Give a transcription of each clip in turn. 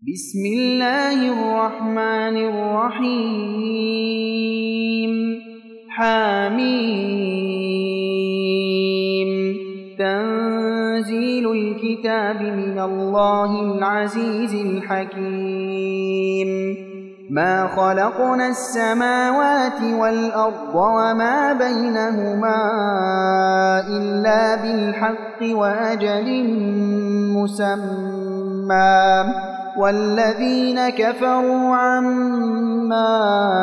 بسم الله الرحمن الرحيم حميم تنزيل الكتاب من الله العزيز الحكيم ما خلقنا السماوات والأرض وما بينهما إلا بالحق وأجل مسمى والذين كفروا عما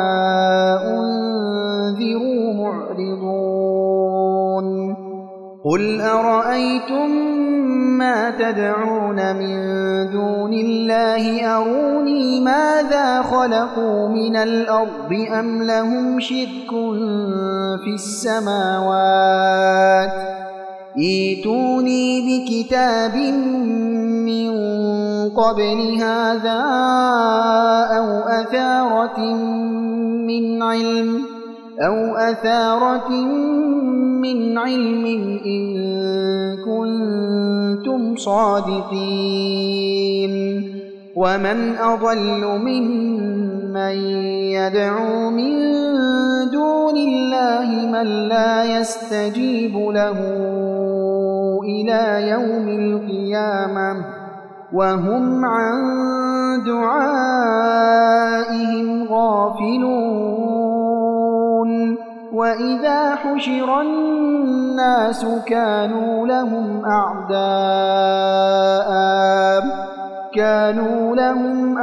أنذروا معرضون قل أرأيتم ما تدعون من دون الله أروني ماذا خلقوا من الأرض أم لهم شرك في السماوات ائتوني بكتاب من قبل هذا أو أثارة من علم إن كنتم صادقين ومن أضل ممن يدعو من دون الله من لا يستجيب له إلى يوم القيامة وهم عن دعائهم غافلون وإذا حشر الناس كانوا لهم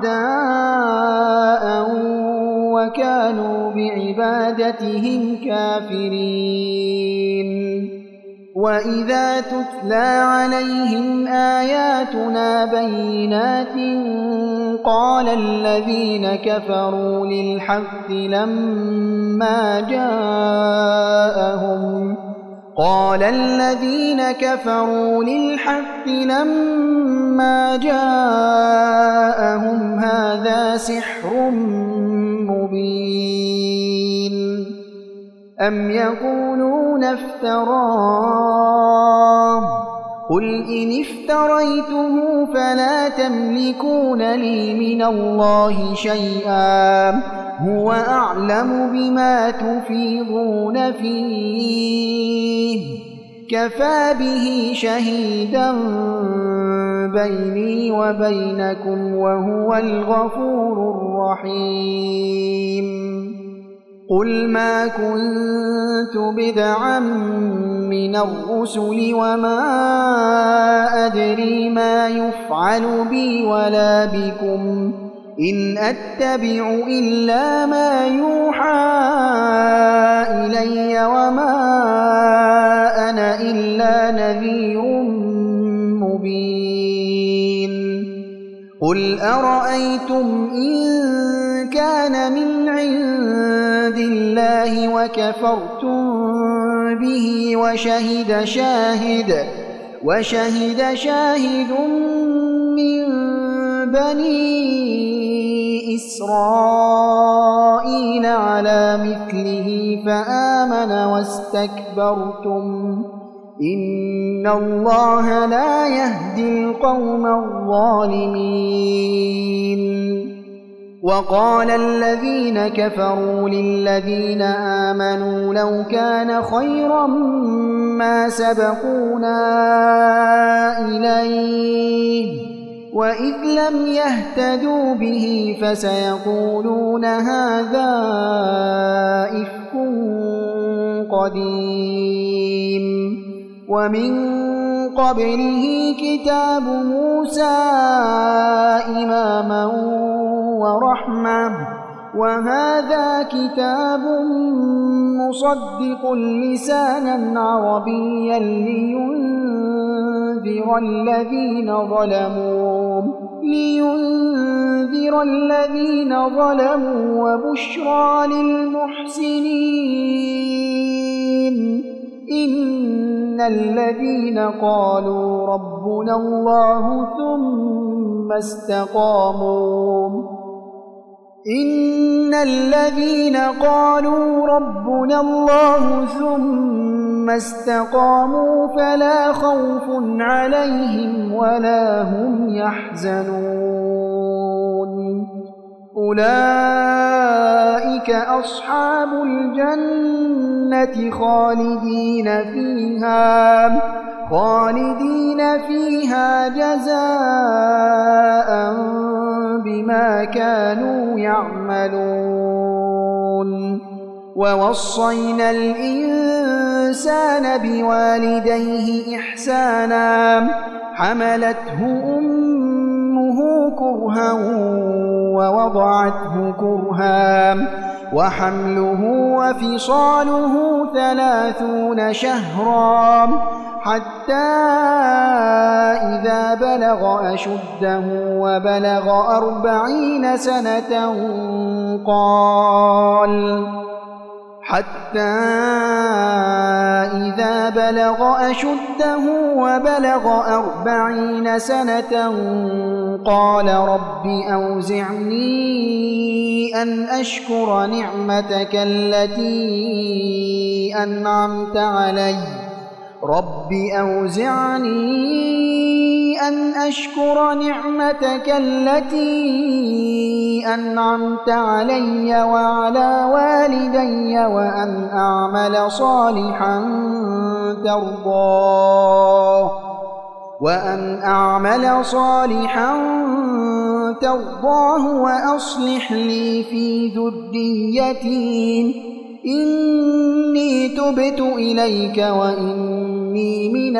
أعداء وكانوا بعبادتهم كافرين وإذا تتلى عليهم آياتنا بينات قال الذين كفروا للحق لما جاءهم هذا سحر مبين أم يقولون افتراه قل إن افتريته فلا تملكون لي من الله شيئا هو أعلم بما تفيضون فيه كفى به شهيدا بيني وبينكم وهو الغفور الرحيم قل ما كنت بدعا من الرسل وما أدري ما يفعل بي ولا بكم إن أتبع إلا ما يوحى إلي وما أنا إلا نذير مبين قل أرأيتم إن كان من عند الله وكفرتم به وشهد شاهد من بني إسرائيل على مثله فآمن واستكبرتم إن الله لا يهدي القوم الظالمين وقال الذين كفروا للذين آمنوا لو كان خيرا ما سبقونا إليه وإذ لم يهتدوا به فسيقولون هذا إفك قديم ومن قبله كتاب موسى إماما ورحمة وهذا كتاب مصدق لسانا عربيا لينذر الذين ظلموا وبشرى للمحسنين إن الذين قالوا ربنا الله ثم استقاموا فلا خوف عليهم ولا هم يحزنون أولئك أصحاب الجنة خالدين فيها جزاء بما كانوا يعملون ووصينا الإنسان بوالديه إحسانا حملته أمه كرها ووضعته كرها وحمله وفصاله 30 شهرا حتى إذا بلغ أشده وبلغ 40 سنة قال رب أوزعني أن أشكر نعمتك التي أنعمت علي وعلى والدي وأن أعمل صالحا ترضاه وأصلح لي في ذريتي إني تبت إليك وإني من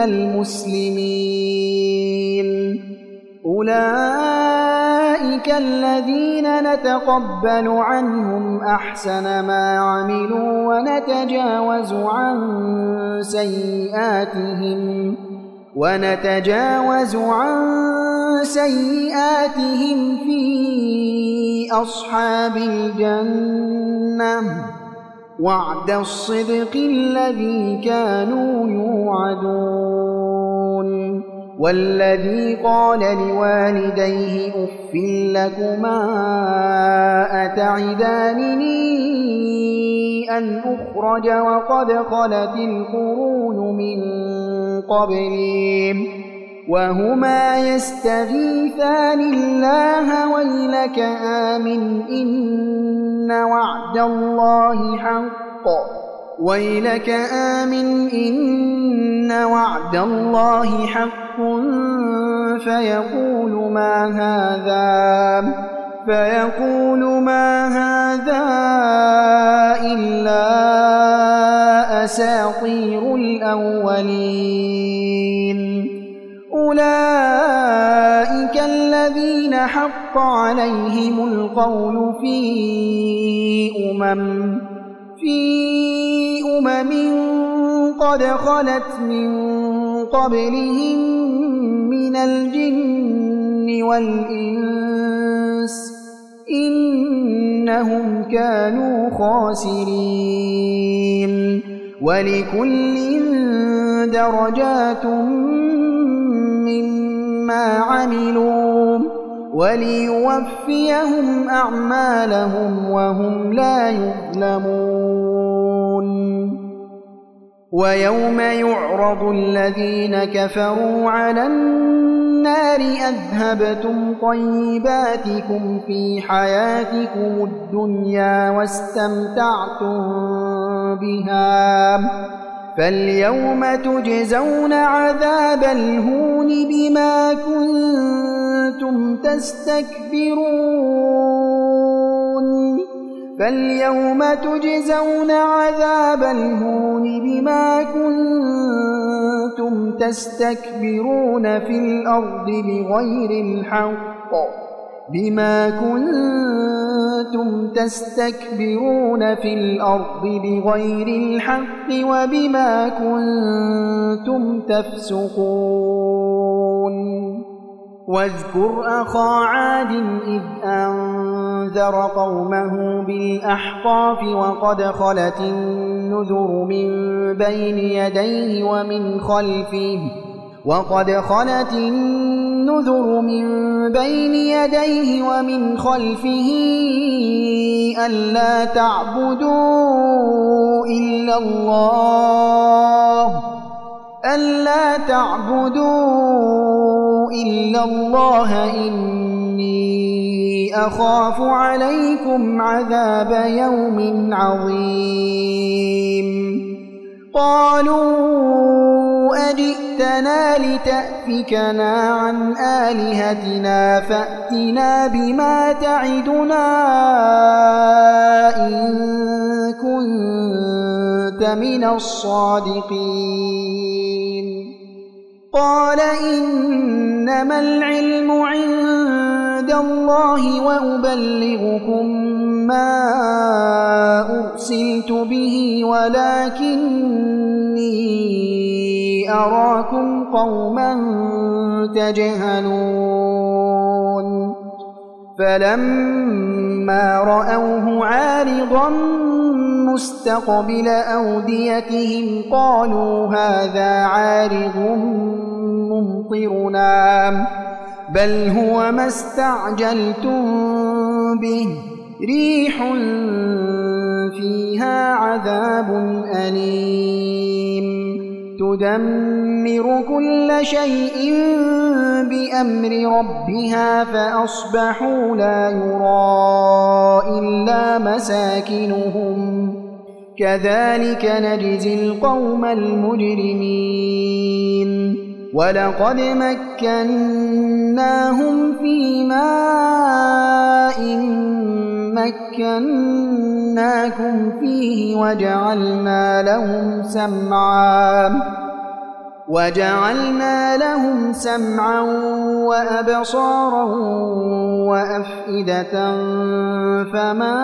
المسلمين أولئك الذين نتقبل عنهم أحسن ما عملوا ونتجاوز عن سيئاتهم في أصحاب الجنة وعد الصدق الذي كانوا يوعدون والذي قال لوالديه أف لكما أتعدانني أن أخرج وقد خلت القرون من قبلي وهما يستغيثان الله ويلك آمن إن وعد الله حق فيقول ما هذا إلا أساطير الأولين أولئك الذين حق عليهم القول في أمم قد خلت من قبلهم من الجن والإنس إنهم كانوا خاسرين ولكل درجات مما عملوا وليوفيهم أعمالهم وهم لا يظلمون ويوم يعرض الذين كفروا على النار أذهبتم طيباتكم في حياتكم الدنيا واستمتعتم بها فاليوم تجزون عذاب الهون بما كنتم تستكبرون في الأرض بغير الحق وبما كنتم تفسقون واذكر أخا عاد إذ أنذر قومه بالأحقاف وقد خلت النذر من بين يديه ومن خلفه ألا تعبدوا إلا الله إني أخاف عليكم عذاب يوم عظيم قالوا أجئتنا لتأفكنا عن آلهتنا فأتنا بما تعدنا إن كنت من الصادقين قال إنما العلم عند الله وأبلغكم ما أرسلت به ولكني أراكم قوما تجهلون فلما رأوه عارضا مستقبل أوديتهم قالوا هذا عارض ممطرنا بل هو ما استعجلتم به ريح فيها عذاب أليم تدمر كل شيء بأمر ربها فأصبحوا لا يرى إلا مساكنهم كذلك نجزي القوم المجرمين ولقد مكناهم في ماء مكناكم فيه وجعلنا لهم سمعا وأبصارا وأفئدة فما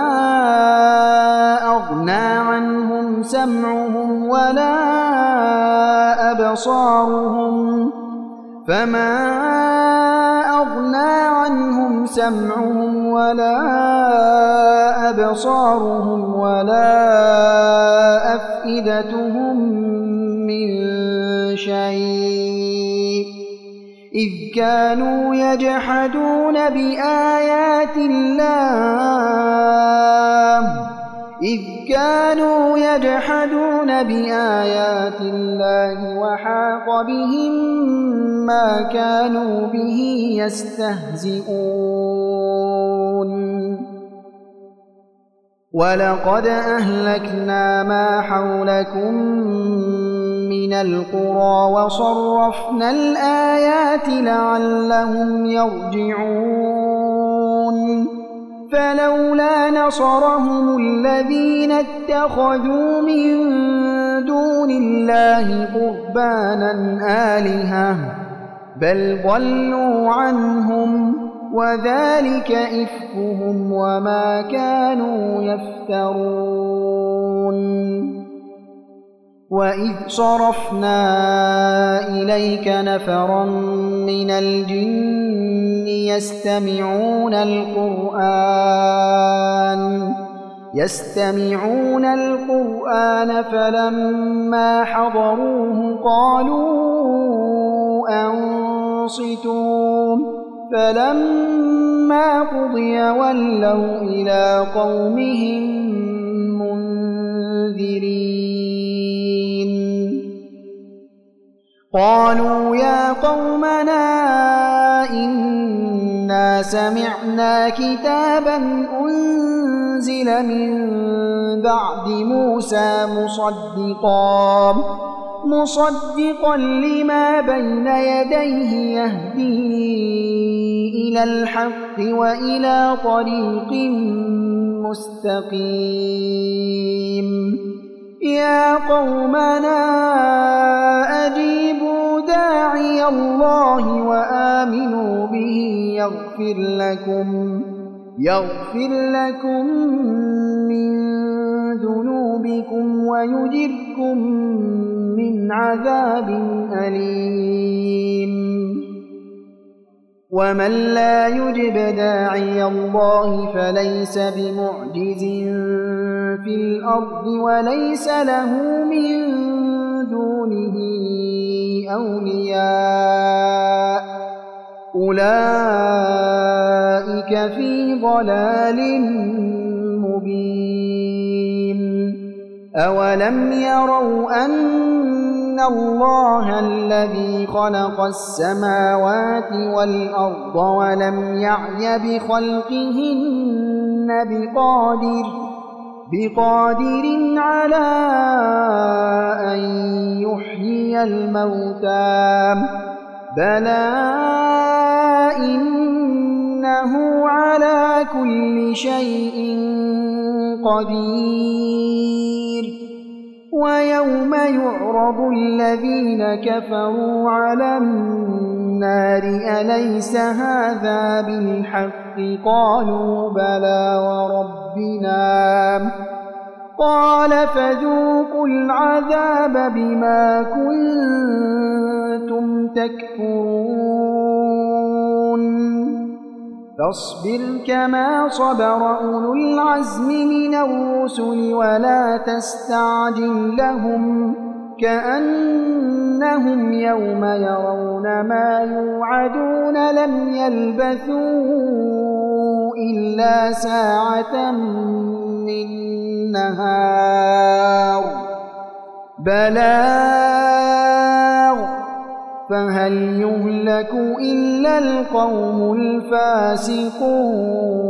أغنى عنهم سمعهم ولا أبصارهم ولا أفئدتهم من شيء إذ كانوا يجحدون بآيات الله وحاق بهم ما كانوا به يستهزئون ولقد أهلكنا ما حولكم من القرى وصرفنا الآيات لعلهم يرجعون فلولا نصرهم الذين اتخذوا من دون الله قربانا آلهة بل ضلوا عنهم وذلك إفكهم وما كانوا يفترون وإذ صرفنا إليك نفرا من الجن يستمعون القرآن فلما حضروه قالوا أنصتوا فلما قضي ولوا إلى قومهم منذرين قالوا يا قومنا إنا سمعنا كتابا أنزل من بعد موسى مصدقا لما بين يديه يهدي إلى الحق وإلى طريق مستقيم يا قومنا أجيبوا داعي الله وآمنوا به يغفر لكم من ذنوبكم ويجركم من عذاب أليم ومن لا يجب داعي الله فليس بمعجز في الأرض وليس له من دونه أولياء أولئك في ضلال مبين أولم يروا أن الله الذي خلق السماوات والأرض ولم يعي بخلقهن بقادر على أن يحيي الموتى بلى إنه على كل شيء قدير ويوم يعرض الذين كفروا على النار أليس هذا بالحق قالوا بلى وربنا قال فذوقوا العذاب بما كنتم تكفرون فاصبر كما صبر أولو العزم من الرسل ولا تستعجل لهم كأنهم يوم يرون ما يوعدون لم يلبثوا إلا ساعة من نهار بلاغ فهل يهلك إلا القوم الفاسقون